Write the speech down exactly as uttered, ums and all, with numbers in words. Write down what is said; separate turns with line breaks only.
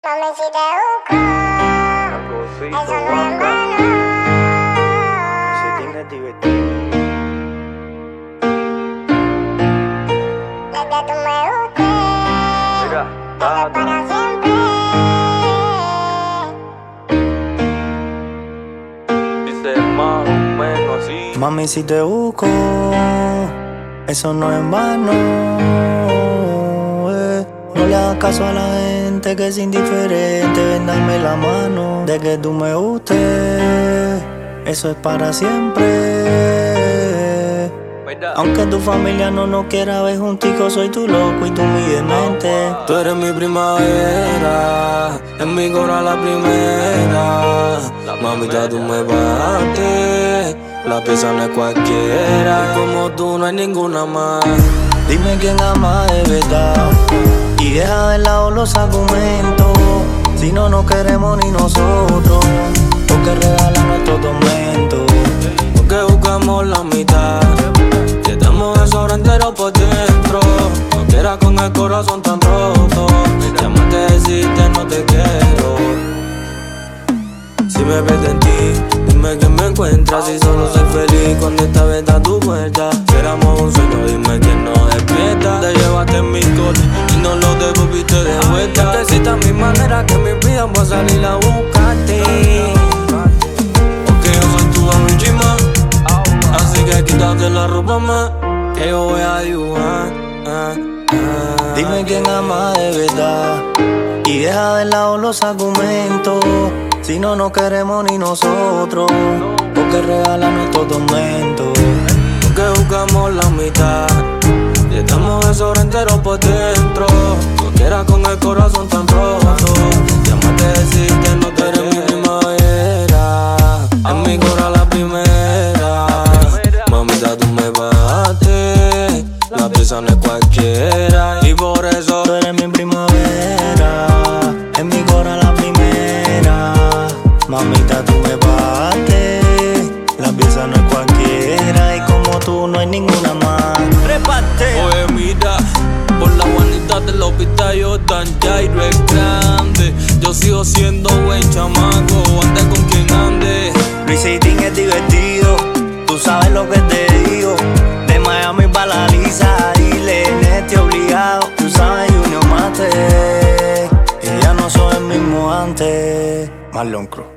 Mami, si te busco, eso no es en vano.
Ese ting es divertido.
Desde tú me busques,
Mira,
eso es para siempre.
dice más o menos así.
Mami, si te busco, eso no es en vano. eh. No le hagas caso a la gente que es indiferente. Ven, dame la mano. De que tú me gustes, eso es para siempre. Aunque tu familia no nos quiera ver junticos, soy tu loco y tú mi demente.
Tú eres mi primavera, en mi cora la primera. Mamita, tú me bates, la pieza no es cualquiera. Como tú no hay ninguna más.
Dime quién ama de verdad y deja de lado los argumentos. Si no nos queremos ni nosotros, porque regala nuestro tormento.
Porque buscamos la mitad, que estamos de sobra entero por dentro. No quieras con el corazón tan roto, llámate a decirte no te quiero. Si me pierdo en ti, dime que me encuentras. Si solo soy feliz cuando esta vez a tu puerta. Si éramos un sueño, dime quién nos despierta. Te llevaste en mi coche y no lo devolviste de vuelta. Necesitas mi manera que mi vida voy a salir a buscarte. Porque yo soy tu chima, así que quítate la ropa más, que yo voy a dibujar. ah, ah.
Dime quién ama de verdad y deja de lado los argumentos. Si no nos queremos ni nosotros, porque regala nuestro tormento.
Porque buscamos la mitad, y estamos de sobra entero por dentro. No quieras con el corazón tan roto, llámate a decirte no te eres mi primavera. En mi cora la primera. Mamita, tú me bates, la pieza no es cualquiera. Y por eso
tú eres mi primavera, en mi cora la primera. Mamita, tú me bates, la pieza no es cualquiera. Y como tú no hay ninguna más. ¡Reparte!
oye, mira, por la Juanita del hospital Jordan Jairo es grande. Yo sigo siendo buen chamaco, ande con quien ande.
Luis Eitín es divertido, tú sabes lo que te digo. De Miami pa' la Lisa, dile, Nete obligado. Tú sabes, Junior Mate, que ya no soy el mismo antes. Marlon Cruz.